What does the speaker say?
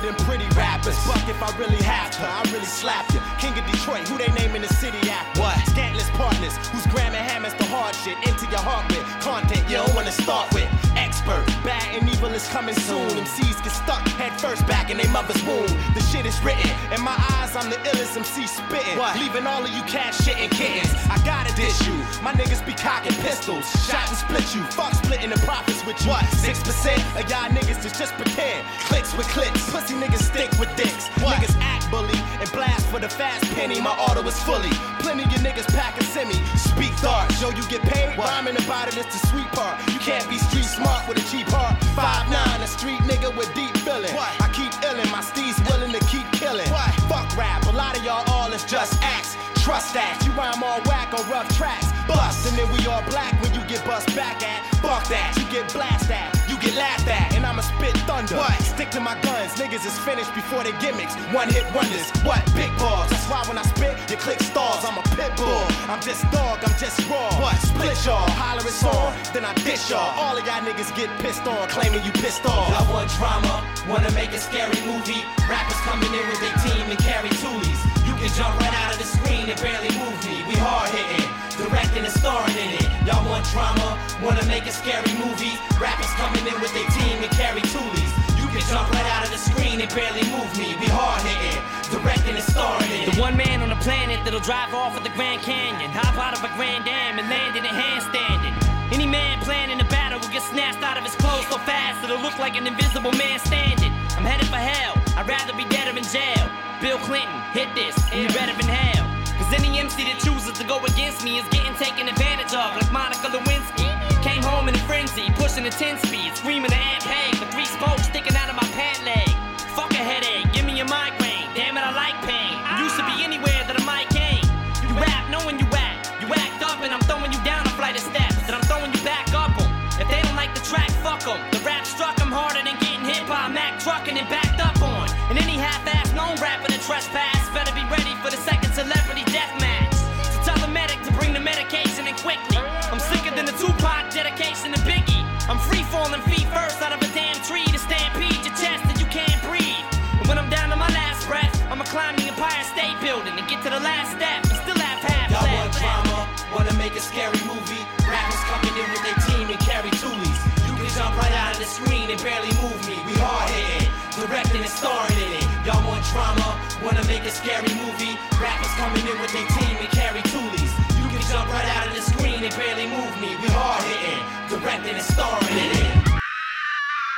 them pretty rappers. Fuck if I really have to, I really slap you. King of Detroit, who they name in the city after? What? Scantless partners, whose grammar hammers the hard shit into your heart with content you don't wanna start with. Expert, bad and evil is coming soon. MCs get stuck head first back in their mother's womb. The shit is written, in my eyes I'm the illest MC spitting. What? Leaving all of you cat shitting kittens. I gotta dish you, my niggas be cocking pistols. Shot and split you, fuck splitting the profits with you. What? 6% of y'all niggas is just pretend. Clicks with clicks, pussy niggas stick with dicks. What? Niggas act bully and blast for the fast penny. My auto is fully, plenty of niggas packing semi. Speak thought, yo you get paid. What? Rhyming about it is the sweet part. You can't be street smart with a cheap heart. 5'9", a street nigga with deep feeling. What? I keep illin', my steez willing to keep killing. What? Fuck rap, a lot of y'all all is just acts. Trust that, you rhyme all whack on rough tracks. Bust, and then we all black when you get bust back at. Fuck that, you get blast at, you get laughed at, and I'ma spit thunder. What? Stick to my guns, niggas is finished before they gimmicks. One hit wonders, what? Big balls, that's why when I spit, you click stars. I'm a pit bull, I'm just dog, I'm just raw. What? Split y'all, holler it's on, then I dish y'all. All of y'all niggas get pissed on, claiming you pissed off. Y'all want drama, wanna make a scary movie. Rappers coming in with their team and carry toolies. You can jump right out of the screen and barely move me. We hard hitting, directing and starring in it. Y'all want drama, wanna make a scary movie. Rappers coming in with their team and carry toolies. You can jump right out of the screen and barely move me. We hard hitting, directing and starring in it. The one man on the planet that'll drive off of the Grand Canyon, hop out of a Grand Dam and land in a handstanding. Any man planning a battle will get snatched out of his clothes so fast it'll look like an invisible man standing. I'm headed for hell, I'd rather be dead or in jail. Bill Clinton, hit this, and you better inhale. Cause any MC that chooses to go against me is getting taken advantage of, like Monica Lewinsky. Came home in a frenzy, pushing a 10-speed, screaming to Aunt Peg, with 3 spokes sticking out of my pant leg. Fuck a headache, give me a migraine, damn it I like pain. You used to be anywhere that a mic came. You rap knowing you act up and I'm throwing you down a flight of steps, and I'm throwing you back up 'em. If they don't like the track, fuck 'em. The rap struck 'em harder than getting hit by a Mack truck and then backed up on. And any half-ass known rapper that trespass better be ready for the second celebrity death match. So tell the medic to bring the medication in quickly. I'm sicker than the Tupac dedication to Biggie. I'm free falling feet first out of a damn tree to stampede your chest and you can't breathe. And when I'm down to my last breath, I'ma climb the Empire State Building and get to the last step and still have half Y'all left. want drama, wanna make a scary movie. Rappers coming in with their team and carry toolies. You can jump right out of the screen and barely move me. We hard hitting, directing and starring in it. Y'all want drama, wanna make a scary movie. Rappers coming in with their team and carry toolies. You can jump right out of the screen and barely move me. We hard hitting, directing and starring in it.